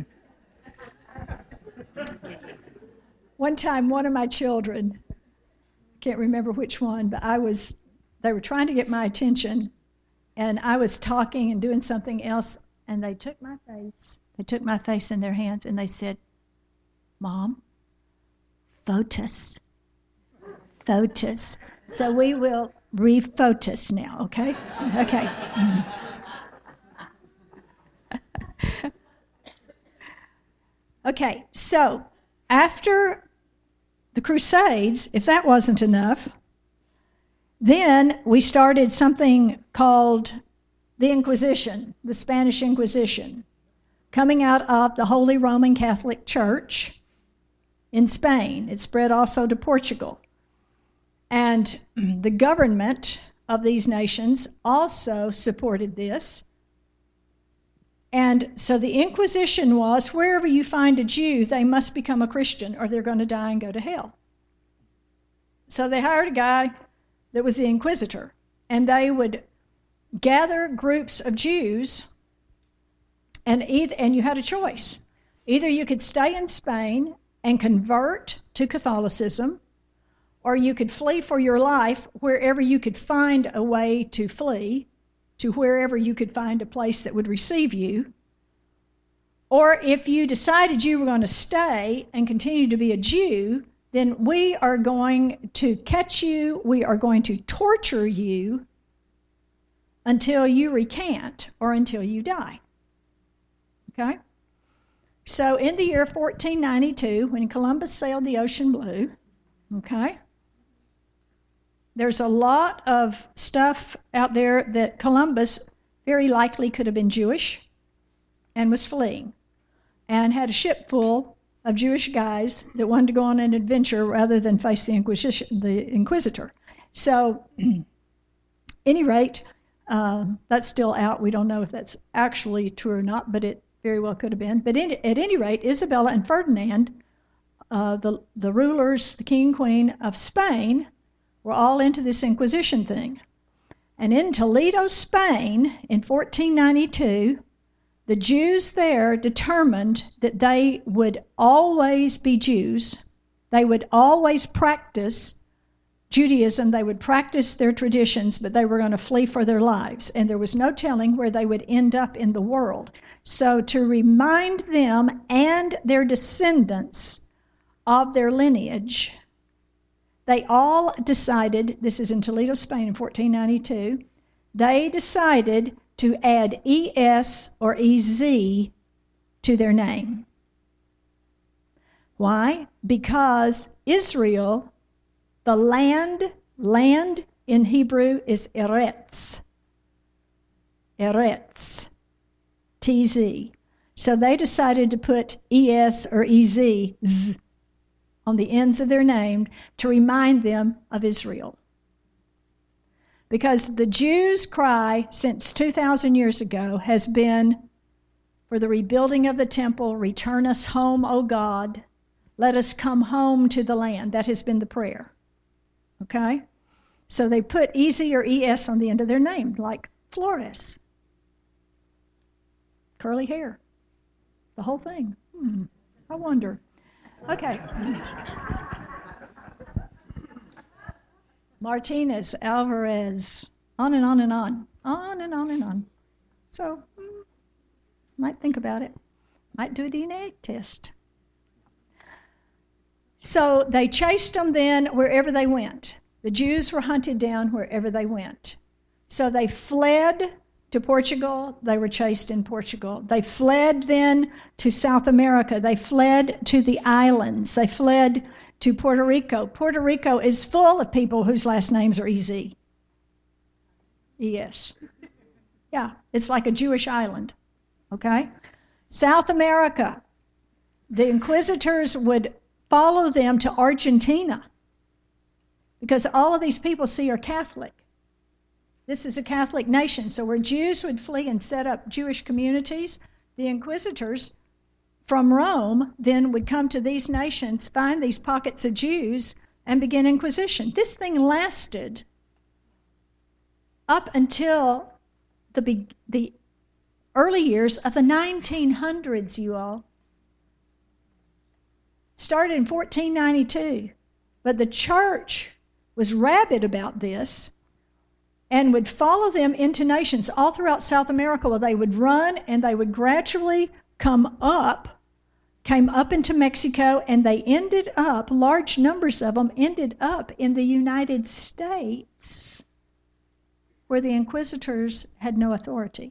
One time, one of my children, can't remember which one, but they were trying to get my attention, and I was talking and doing something else, and they took my face in their hands, and they said, "Mom, focus. Focus." So we will refocus now, okay? Okay. Okay, so after the Crusades, if that wasn't enough, then we started something called the Inquisition, the Spanish Inquisition, coming out of the Holy Roman Catholic Church in Spain. It spread also to Portugal. And the government of these nations also supported this. And so the Inquisition was, wherever you find a Jew, they must become a Christian or they're going to die and go to hell. So they hired a guy that was the inquisitor, and they would gather groups of Jews And you had a choice. Either you could stay in Spain and convert to Catholicism, or you could flee for your life wherever you could find a way to flee, to wherever you could find a place that would receive you. Or if you decided you were going to stay and continue to be a Jew, then we are going to catch you, we are going to torture you until you recant or until you die. Okay? So in the year 1492, when Columbus sailed the ocean blue, okay, there's a lot of stuff out there that Columbus very likely could have been Jewish and was fleeing and had a ship full of Jewish guys that wanted to go on an adventure rather than face the Inquisitor. So, any rate, that's still out. We don't know if that's actually true or not, but it very well could have been. But at any rate, Isabella and Ferdinand, the rulers, the king and queen of Spain, were all into this Inquisition thing. And in Toledo, Spain, in 1492, the Jews there determined that they would always be Jews. They would always practice Judaism. They would practice their traditions, but they were going to flee for their lives. And there was no telling where they would end up in the world. So to remind them and their descendants of their lineage, they all decided, this is in Toledo, Spain in 1492, they decided to add ES or EZ to their name. Why? Because Israel, the land in Hebrew is Eretz. Eretz. TZ. So they decided to put ES or EZ z, on the ends of their name to remind them of Israel. Because the Jews' cry since 2,000 years ago has been for the rebuilding of the temple, return us home, O God, let us come home to the land. That has been the prayer. Okay? So they put EZ or ES on the end of their name, like Flores. Curly hair. The whole thing. I wonder. Okay. Martinez, Alvarez, on and on and on. On and on and on. So, might think about it. Might do a DNA test. So they chased them then wherever they went. The Jews were hunted down wherever they went. So they fled to Portugal. They were chased in Portugal. They fled then to South America. They fled to the islands. They fled to Puerto Rico. Puerto Rico is full of people whose last names are EZ. ES. Yeah, it's like a Jewish island. Okay? South America. The inquisitors would follow them to Argentina because all of these people are Catholic. This is a Catholic nation. So where Jews would flee and set up Jewish communities, the inquisitors from Rome then would come to these nations, find these pockets of Jews, and begin Inquisition. This thing lasted up until the early years of the 1900s, you all. Started in 1492. But the church was rabid about this and would follow them into nations all throughout South America where they would run and they would gradually came up into Mexico, and they ended up, large numbers of them ended up in the United States where the inquisitors had no authority.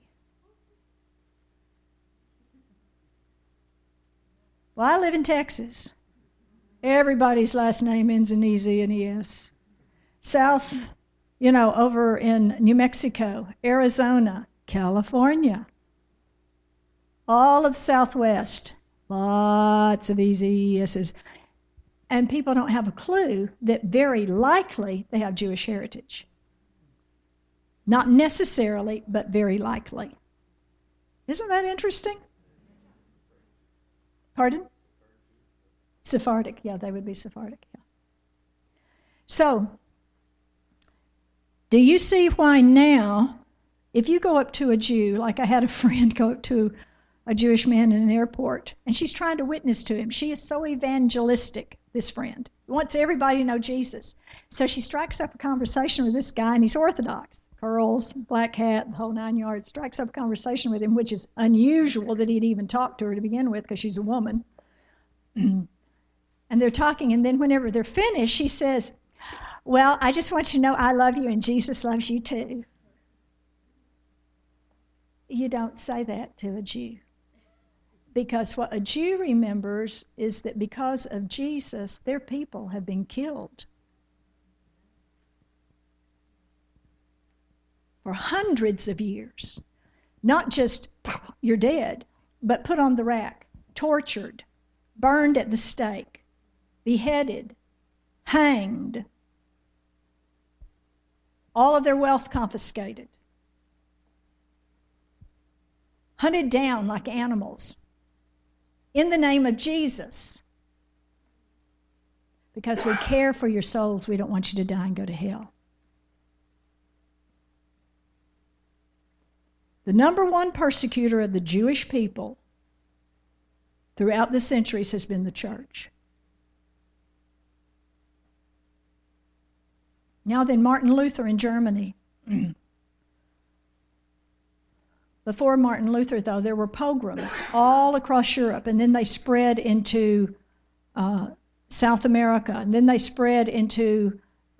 Well, I live in Texas. Everybody's last name ends in EZ and ES. South, over in New Mexico, Arizona, California, all of the Southwest, lots of ESs. And people don't have a clue that very likely they have Jewish heritage. Not necessarily, but very likely. Isn't that interesting? Pardon? Sephardic, yeah, they would be Sephardic, yeah. So, do you see why now, if you go up to a Jew, like I had a friend go up to a Jewish man in an airport, and she's trying to witness to him. She is so evangelistic, this friend. Wants everybody to know Jesus. So she strikes up a conversation with this guy, and he's Orthodox. Curls, black hat, the whole 9 yards. Strikes up a conversation with him, which is unusual that he'd even talk to her to begin with because she's a woman. And they're talking, and then whenever they're finished, she says, well, I just want you to know I love you and Jesus loves you too. You don't say that to a Jew. Because what a Jew remembers is that because of Jesus, their people have been killed. For hundreds of years. Not just, you're dead, but put on the rack, tortured, burned at the stake, beheaded, hanged, all of their wealth confiscated, hunted down like animals in the name of Jesus. Because we care for your souls, we don't want you to die and go to hell. The number one persecutor of the Jewish people throughout the centuries has been the church. Now then, Martin Luther in Germany. Before Martin Luther, though, there were pogroms all across Europe, and then they spread into South America, and then they spread into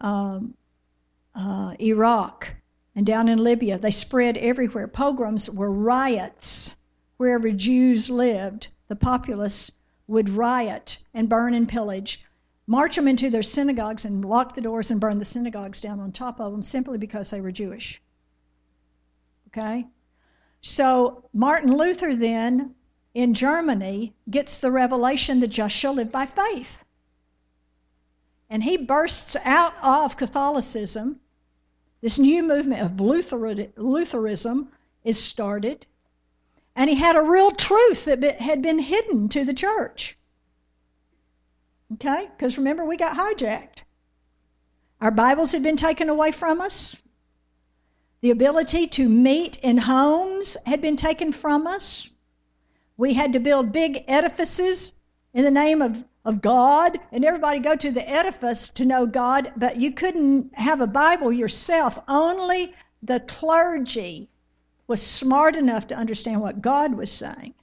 Iraq, and down in Libya. They spread everywhere. Pogroms were riots. Wherever Jews lived, the populace would riot and burn and pillage, march them into their synagogues and lock the doors and burn the synagogues down on top of them simply because they were Jewish. Okay? So Martin Luther then, in Germany, gets the revelation the just shall live by faith. And he bursts out of Catholicism. This new movement of Lutheranism is started. And he had a real truth that had been hidden to the church. Okay? Because remember, we got hijacked. Our Bibles had been taken away from us. The ability to meet in homes had been taken from us. We had to build big edifices in the name of God, and everybody go to the edifice to know God, but you couldn't have a Bible yourself. Only the clergy was smart enough to understand what God was saying.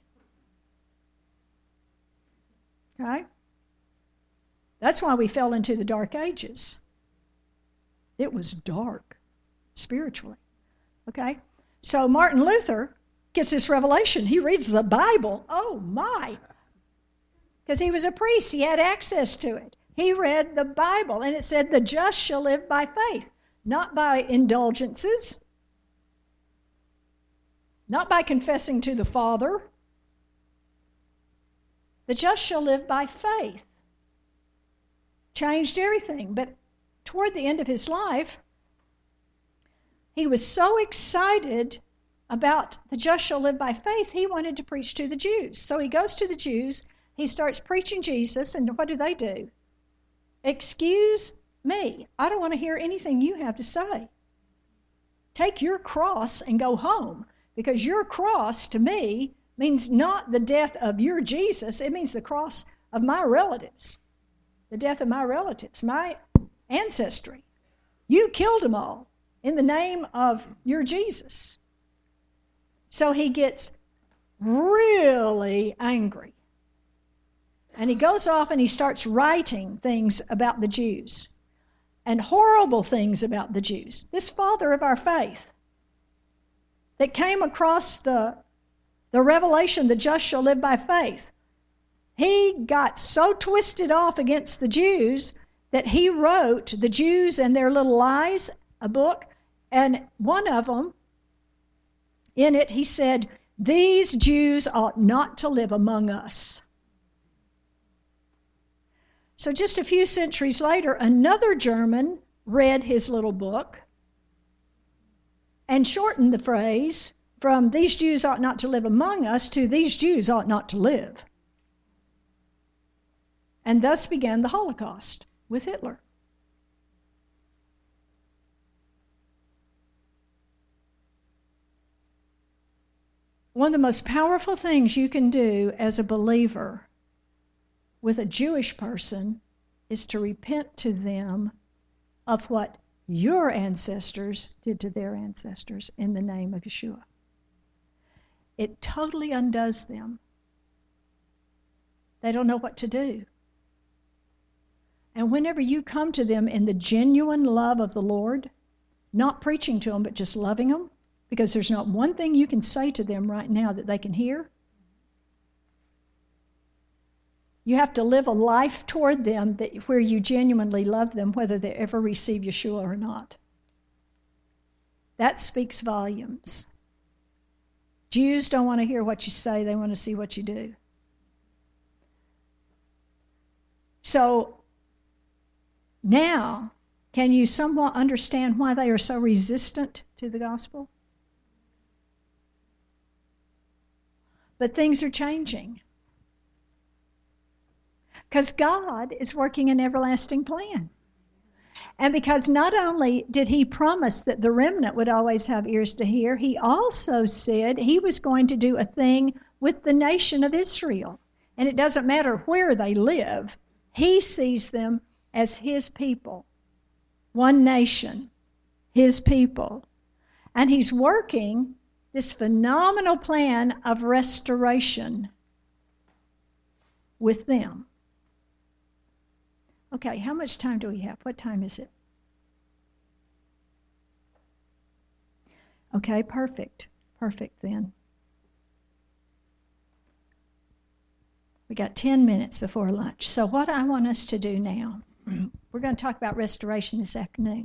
Okay? That's why we fell into the dark ages. It was dark spiritually. Okay? So Martin Luther gets this revelation. He reads the Bible. Oh my! Because he was a priest. He had access to it. He read the Bible, and it said, the just shall live by faith, not by indulgences, not by confessing to the Father. The just shall live by faith. Changed everything. But toward the end of his life, he was so excited about the just shall live by faith, he wanted to preach to the Jews. So he goes to the Jews, he starts preaching Jesus, and what do? Excuse me, I don't want to hear anything you have to say. Take your cross and go home, because your cross to me means not the death of your Jesus, it means the cross of my relatives, the death of my relatives, my ancestry. You killed them all in the name of your Jesus. So he gets really angry. And he goes off and he starts writing things about the Jews, and horrible things about the Jews. This father of our faith that came across the revelation, the just shall live by faith, he got so twisted off against the Jews that he wrote The Jews and Their Little Lies, a book, and one of them, in it, he said, these Jews ought not to live among us. So just a few centuries later, another German read his little book and shortened the phrase from these Jews ought not to live among us to these Jews ought not to live. And thus began the Holocaust with Hitler. One of the most powerful things you can do as a believer with a Jewish person is to repent to them of what your ancestors did to their ancestors in the name of Yeshua. It totally undoes them. They don't know what to do. And whenever you come to them in the genuine love of the Lord, not preaching to them, but just loving them, because there's not one thing you can say to them right now that they can hear. You have to live a life toward them where you genuinely love them, whether they ever receive Yeshua or not. That speaks volumes. Jews don't want to hear what you say, they want to see what you do. So now, can you somewhat understand why they are so resistant to the gospel? But things are changing. Because God is working an everlasting plan. And because not only did he promise that the remnant would always have ears to hear, he also said he was going to do a thing with the nation of Israel. And it doesn't matter where they live, he sees them as his people. One nation, his people. And he's working this phenomenal plan of restoration with them. Okay, how much time do we have? What time is it? Okay, perfect. Perfect then. We got 10 minutes before lunch. So what I want us to do now, we're going to talk about restoration this afternoon.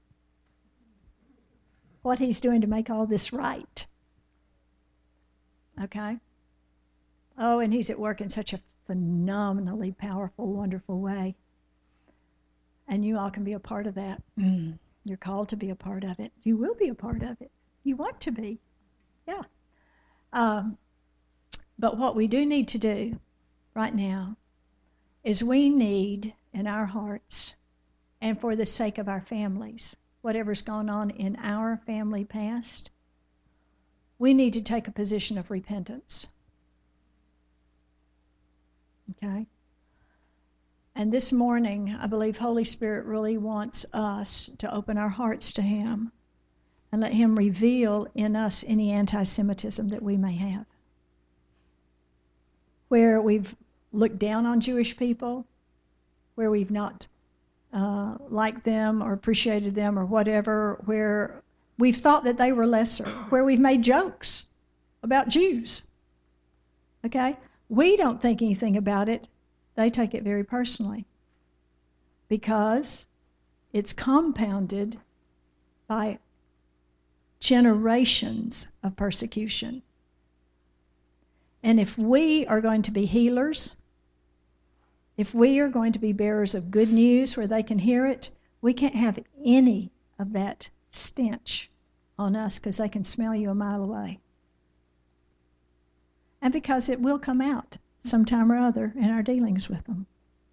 What he's doing to make all this right. Okay? Oh, and he's at work in such a phenomenally powerful, wonderful way. And you all can be a part of that. You're called to be a part of it. You will be a part of it. You want to be. Yeah. But what we do need to do right now is we need in our hearts and for the sake of our families, whatever's gone on in our family past, we need to take a position of repentance. Okay? And this morning, I believe Holy Spirit really wants us to open our hearts to him and let him reveal in us any anti-Semitism that we may have. Where we've looked down on Jewish people, where we've not liked them or appreciated them or whatever, where we've thought that they were lesser, where we've made jokes about Jews. Okay? We don't think anything about it. They take it very personally because it's compounded by generations of persecution. And if we are going to be healers, if we are going to be bearers of good news where they can hear it, we can't have any of that stench on us because they can smell you a mile away. And because it will come out sometime or other in our dealings with them.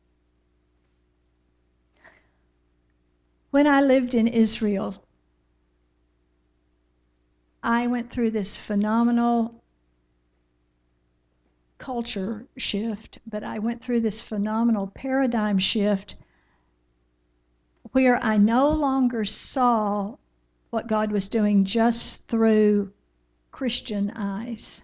When I lived in Israel, I went through this phenomenal culture shift, but I went through this phenomenal paradigm shift where I no longer saw what God was doing just through Christian eyes.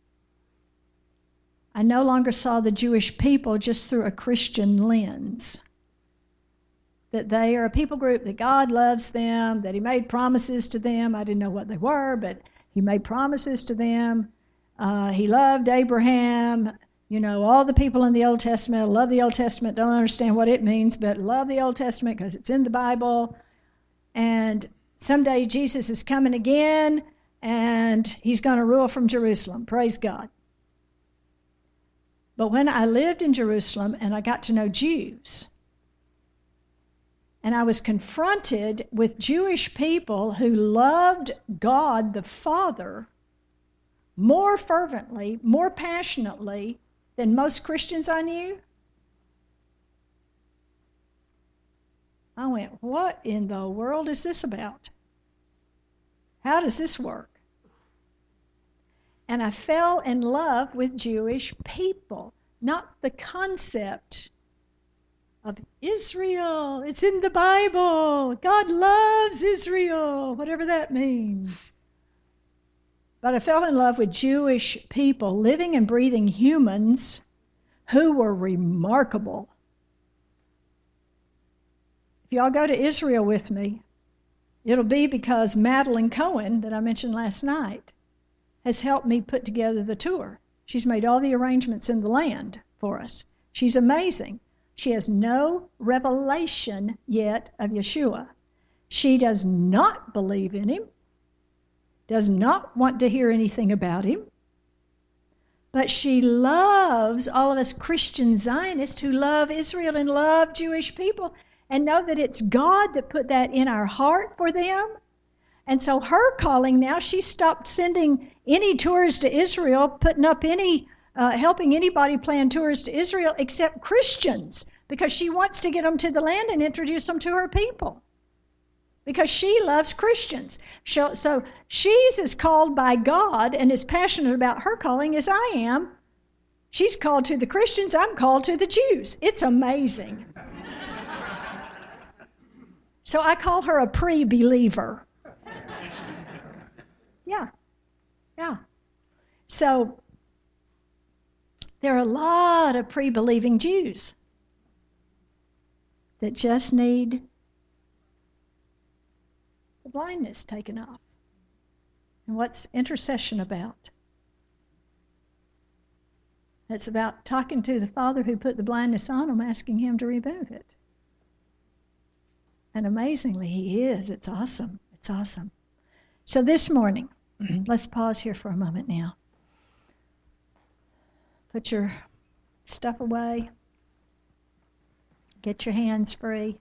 I no longer saw the Jewish people just through a Christian lens. That they are a people group, that God loves them, that he made promises to them. I didn't know what they were, but he made promises to them. He loved Abraham. You know, all the people in the Old Testament, love the Old Testament, don't understand what it means, but love the Old Testament because it's in the Bible. And someday Jesus is coming again, and he's going to rule from Jerusalem. Praise God. But when I lived in Jerusalem and I got to know Jews, and I was confronted with Jewish people who loved God the Father more fervently, more passionately than most Christians I knew, I went, what in the world is this about? How does this work? And I fell in love with Jewish people, not the concept of Israel. It's in the Bible. God loves Israel, whatever that means. But I fell in love with Jewish people, living and breathing humans who were remarkable. If y'all go to Israel with me, it'll be because Madeline Cohen, that I mentioned last night, has helped me put together the tour. She's made all the arrangements in the land for us. She's amazing. She has no revelation yet of Yeshua. She does not believe in him, does not want to hear anything about him, but she loves all of us Christian Zionists who love Israel and love Jewish people and know that it's God that put that in our heart for them. And so her calling now, she stopped sending any tours to Israel, putting up any, helping anybody plan tours to Israel except Christians, because she wants to get them to the land and introduce them to her people, because she loves Christians. So she's as called by God and as passionate about her calling as I am. She's called to the Christians, I'm called to the Jews. It's amazing. So I call her a pre-believer. Yeah. So there are a lot of pre-believing Jews that just need the blindness taken off. And what's intercession about? It's about talking to the Father who put the blindness on them, asking him to remove it. And amazingly, he is. It's awesome. It's awesome. So this morning, let's pause here for a moment now. Put your stuff away. Get your hands free.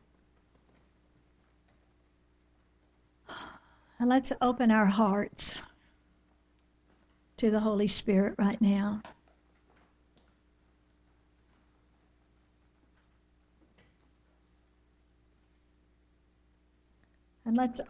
And let's open our hearts to the Holy Spirit right now. And let's